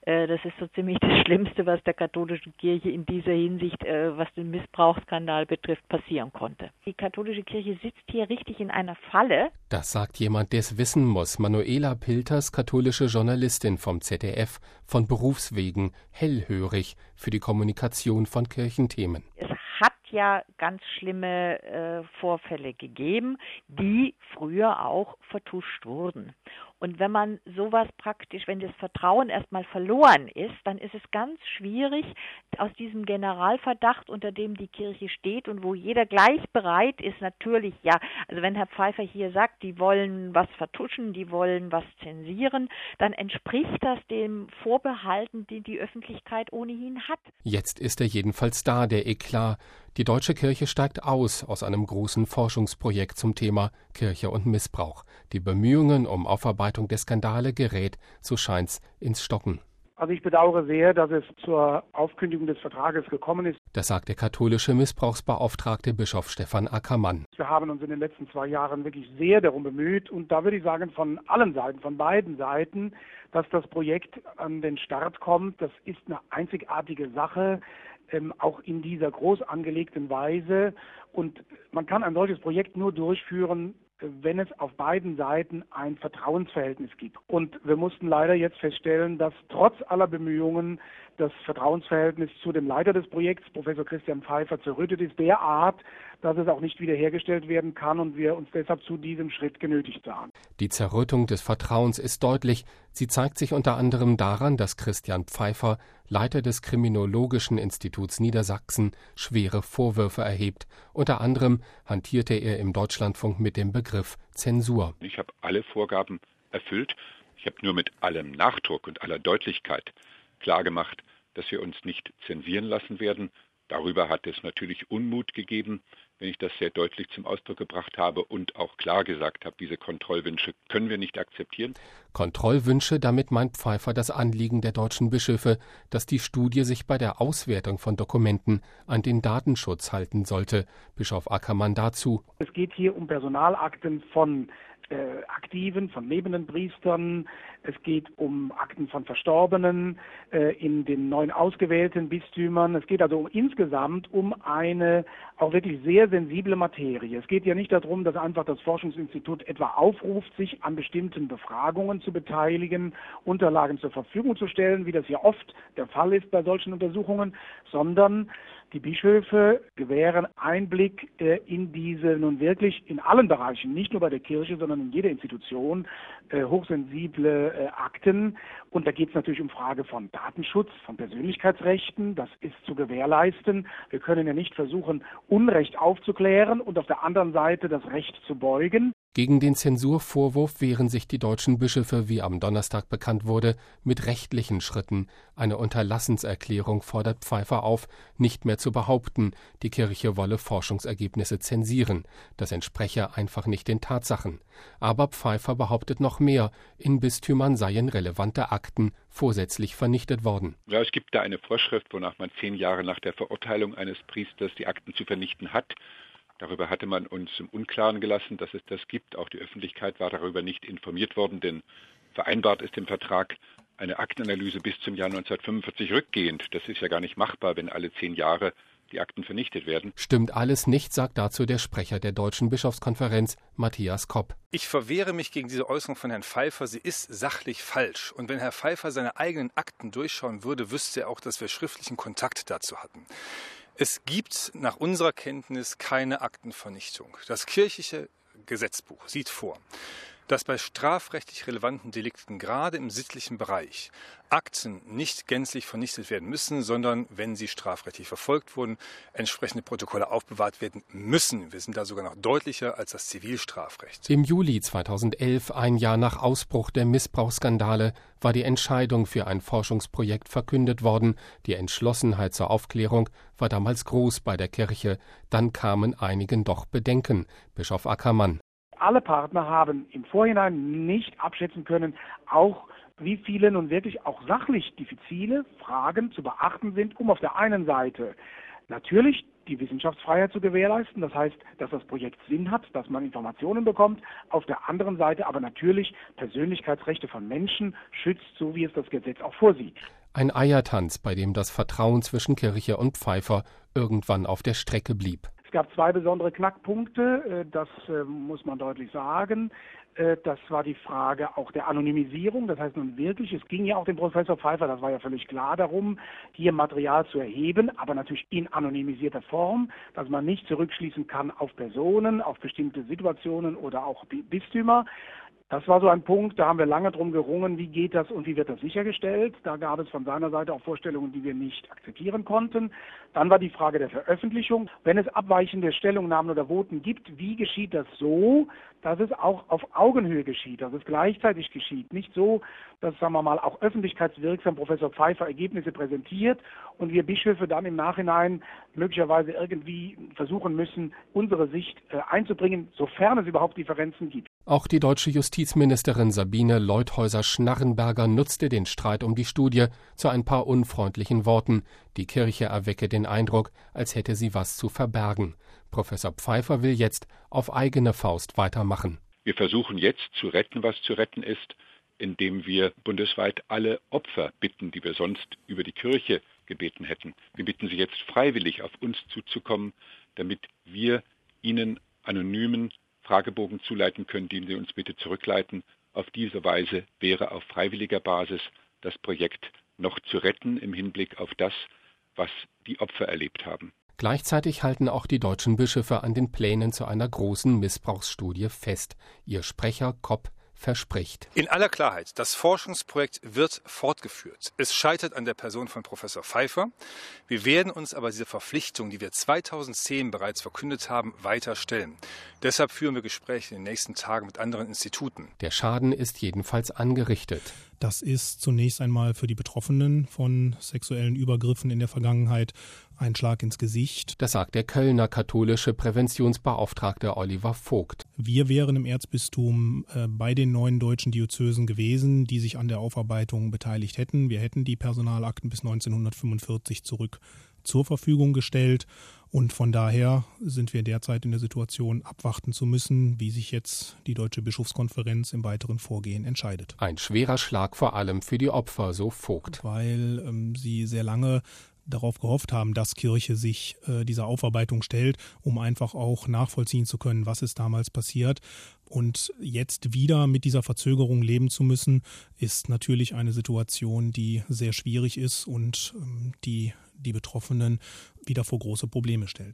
Das ist so ziemlich das Schlimmste, was der katholischen Kirche in dieser Hinsicht, was den Missbrauchsskandal betrifft, passieren konnte. Die katholische Kirche sitzt hier richtig in einer Falle. Das sagt jemand, der es wissen muss. Manuela Pilters, katholische Journalistin vom ZDF, von Berufswegen hellhörig für die Kommunikation von Kirchenthemen. Es hat ja ganz schlimme Vorfälle gegeben, die früher auch vertuscht wurden. Und wenn man sowas praktisch, wenn das Vertrauen erstmal verloren ist, dann ist es ganz schwierig, aus diesem Generalverdacht, unter dem die Kirche steht und wo jeder gleich bereit ist, natürlich, ja, also wenn Herr Pfeiffer hier sagt, die wollen was vertuschen, die wollen was zensieren, dann entspricht das dem Vorbehalten, den die Öffentlichkeit ohnehin hat. Jetzt ist er jedenfalls da, der Eklat. Die deutsche Kirche steigt aus einem großen Forschungsprojekt zum Thema Kirche und Missbrauch. Die Bemühungen um Aufarbeitung der Skandale gerät, so scheint's, ins Stocken. Also ich bedauere sehr, dass es zur Aufkündigung des Vertrages gekommen ist. Das sagt der katholische Missbrauchsbeauftragte Bischof Stefan Ackermann. Wir haben uns in den letzten 2 Jahren wirklich sehr darum bemüht und da würde ich sagen, von allen Seiten, von beiden Seiten, dass das Projekt an den Start kommt. Das ist eine einzigartige Sache, auch in dieser groß angelegten Weise. Und man kann ein solches Projekt nur durchführen, wenn es auf beiden Seiten ein Vertrauensverhältnis gibt. Und wir mussten leider jetzt feststellen, dass trotz aller Bemühungen das Vertrauensverhältnis zu dem Leiter des Projekts, Professor Christian Pfeiffer, zerrüttet ist, derart, dass es auch nicht wiederhergestellt werden kann und wir uns deshalb zu diesem Schritt genötigt sahen. Die Zerrüttung des Vertrauens ist deutlich. Sie zeigt sich unter anderem daran, dass Christian Pfeiffer, Leiter des Kriminologischen Instituts Niedersachsen, schwere Vorwürfe erhebt. Unter anderem hantierte er im Deutschlandfunk mit dem Begriff Zensur. Ich habe alle Vorgaben erfüllt. Ich habe nur mit allem Nachdruck und aller Deutlichkeit klargemacht, dass wir uns nicht zensieren lassen werden. Darüber hat es natürlich Unmut gegeben, wenn ich das sehr deutlich zum Ausdruck gebracht habe und auch klar gesagt habe, diese Kontrollwünsche können wir nicht akzeptieren. Kontrollwünsche, damit meint Pfeiffer das Anliegen der deutschen Bischöfe, dass die Studie sich bei der Auswertung von Dokumenten an den Datenschutz halten sollte. Bischof Ackermann dazu. Es geht hier um Personalakten von Aktiven, von lebenden Priestern. Es geht um Akten von Verstorbenen in den 9 ausgewählten Bistümern. Es geht also insgesamt um eine auch wirklich sehr sensible Materie. Es geht ja nicht darum, dass einfach das Forschungsinstitut etwa aufruft, sich an bestimmten Befragungen zu beteiligen, Unterlagen zur Verfügung zu stellen, wie das ja oft der Fall ist bei solchen Untersuchungen, sondern die Bischöfe gewähren Einblick in diese nun wirklich in allen Bereichen, nicht nur bei der Kirche, sondern in jeder Institution, hochsensible Akten. Und da geht es natürlich um Frage von Datenschutz, von Persönlichkeitsrechten. Das ist zu gewährleisten. Wir können ja nicht versuchen, Unrecht aufzuklären und auf der anderen Seite das Recht zu beugen. Gegen den Zensurvorwurf wehren sich die deutschen Bischöfe, wie am Donnerstag bekannt wurde, mit rechtlichen Schritten. Eine Unterlassenserklärung fordert Pfeiffer auf, nicht mehr zu behaupten, die Kirche wolle Forschungsergebnisse zensieren. Das entspreche einfach nicht den Tatsachen. Aber Pfeiffer behauptet noch mehr, in Bistümern seien relevante Akten vorsätzlich vernichtet worden. Ja, es gibt da eine Vorschrift, wonach man 10 Jahre nach der Verurteilung eines Priesters die Akten zu vernichten hat. Darüber hatte man uns im Unklaren gelassen, dass es das gibt. Auch die Öffentlichkeit war darüber nicht informiert worden, denn vereinbart ist im Vertrag eine Aktenanalyse bis zum Jahr 1945 rückgehend. Das ist ja gar nicht machbar, wenn alle 10 Jahre die Akten vernichtet werden. Stimmt alles nicht, sagt dazu der Sprecher der Deutschen Bischofskonferenz, Matthias Kopp. Ich verwehre mich gegen diese Äußerung von Herrn Pfeiffer. Sie ist sachlich falsch. Und wenn Herr Pfeiffer seine eigenen Akten durchschauen würde, wüsste er auch, dass wir schriftlichen Kontakt dazu hatten. Es gibt nach unserer Kenntnis keine Aktenvernichtung. Das kirchliche Gesetzbuch sieht vor, dass bei strafrechtlich relevanten Delikten, gerade im sittlichen Bereich, Akten nicht gänzlich vernichtet werden müssen, sondern, wenn sie strafrechtlich verfolgt wurden, entsprechende Protokolle aufbewahrt werden müssen. Wir sind da sogar noch deutlicher als das Zivilstrafrecht. Im Juli 2011, ein Jahr nach Ausbruch der Missbrauchsskandale, war die Entscheidung für ein Forschungsprojekt verkündet worden. Die Entschlossenheit zur Aufklärung war damals groß bei der Kirche. Dann kamen einigen doch Bedenken. Bischof Ackermann. Alle Partner haben im Vorhinein nicht abschätzen können, auch wie viele nun wirklich auch sachlich diffizile Fragen zu beachten sind, um auf der einen Seite natürlich die Wissenschaftsfreiheit zu gewährleisten. Das heißt, dass das Projekt Sinn hat, dass man Informationen bekommt. Auf der anderen Seite aber natürlich Persönlichkeitsrechte von Menschen schützt, so wie es das Gesetz auch vorsieht. Ein Eiertanz, bei dem das Vertrauen zwischen Kirche und Pfeiffer irgendwann auf der Strecke blieb. Es gab zwei besondere Knackpunkte, das muss man deutlich sagen. Das war die Frage auch der Anonymisierung. Das heißt nun wirklich, es ging ja auch dem Professor Pfeiffer, das war ja völlig klar darum, hier Material zu erheben, aber natürlich in anonymisierter Form, dass man nicht zurückschließen kann auf Personen, auf bestimmte Situationen oder auch Bistümer. Das war so ein Punkt, da haben wir lange drum gerungen, wie geht das und wie wird das sichergestellt. Da gab es von seiner Seite auch Vorstellungen, die wir nicht akzeptieren konnten. Dann war die Frage der Veröffentlichung. Wenn es abweichende Stellungnahmen oder Voten gibt, wie geschieht das so, dass es auch auf Augenhöhe geschieht, dass es gleichzeitig geschieht. Nicht so, dass, sagen wir mal, auch öffentlichkeitswirksam Professor Pfeiffer Ergebnisse präsentiert und wir Bischöfe dann im Nachhinein möglicherweise irgendwie versuchen müssen, unsere Sicht einzubringen, sofern es überhaupt Differenzen gibt. Auch die deutsche Justizministerin Sabine Leuthäuser-Schnarrenberger nutzte den Streit um die Studie zu ein paar unfreundlichen Worten. Die Kirche erwecke den Eindruck, als hätte sie was zu verbergen. Professor Pfeiffer will jetzt auf eigene Faust weitermachen. Wir versuchen jetzt zu retten, was zu retten ist, indem wir bundesweit alle Opfer bitten, die wir sonst über die Kirche gebeten hätten. Wir bitten sie jetzt freiwillig auf uns zuzukommen, damit wir ihnen anonymen Fragebogen zuleiten können, den sie uns bitte zurückleiten. Auf diese Weise wäre auf freiwilliger Basis das Projekt noch zu retten im Hinblick auf das, was die Opfer erlebt haben. Gleichzeitig halten auch die deutschen Bischöfe an den Plänen zu einer großen Missbrauchsstudie fest. Ihr Sprecher Kopp verspricht. In aller Klarheit, das Forschungsprojekt wird fortgeführt. Es scheitert an der Person von Professor Pfeiffer. Wir werden uns aber diese Verpflichtung, die wir 2010 bereits verkündet haben, weiter stellen. Deshalb führen wir Gespräche in den nächsten Tagen mit anderen Instituten. Der Schaden ist jedenfalls angerichtet. Das ist zunächst einmal für die Betroffenen von sexuellen Übergriffen in der Vergangenheit ein Schlag ins Gesicht. Das sagt der Kölner katholische Präventionsbeauftragte Oliver Vogt. Wir wären im Erzbistum bei den 9 deutschen Diözesen gewesen, die sich an der Aufarbeitung beteiligt hätten. Wir hätten die Personalakten bis 1945 zurück zur Verfügung gestellt. Und von daher sind wir derzeit in der Situation, abwarten zu müssen, wie sich jetzt die Deutsche Bischofskonferenz im weiteren Vorgehen entscheidet. Ein schwerer Schlag vor allem für die Opfer, so Vogt. Weil sie sehr lange darauf gehofft haben, dass Kirche sich dieser Aufarbeitung stellt, um einfach auch nachvollziehen zu können, was ist damals passiert. Und jetzt wieder mit dieser Verzögerung leben zu müssen, ist natürlich eine Situation, die sehr schwierig ist und die Betroffenen wieder vor große Probleme stellt.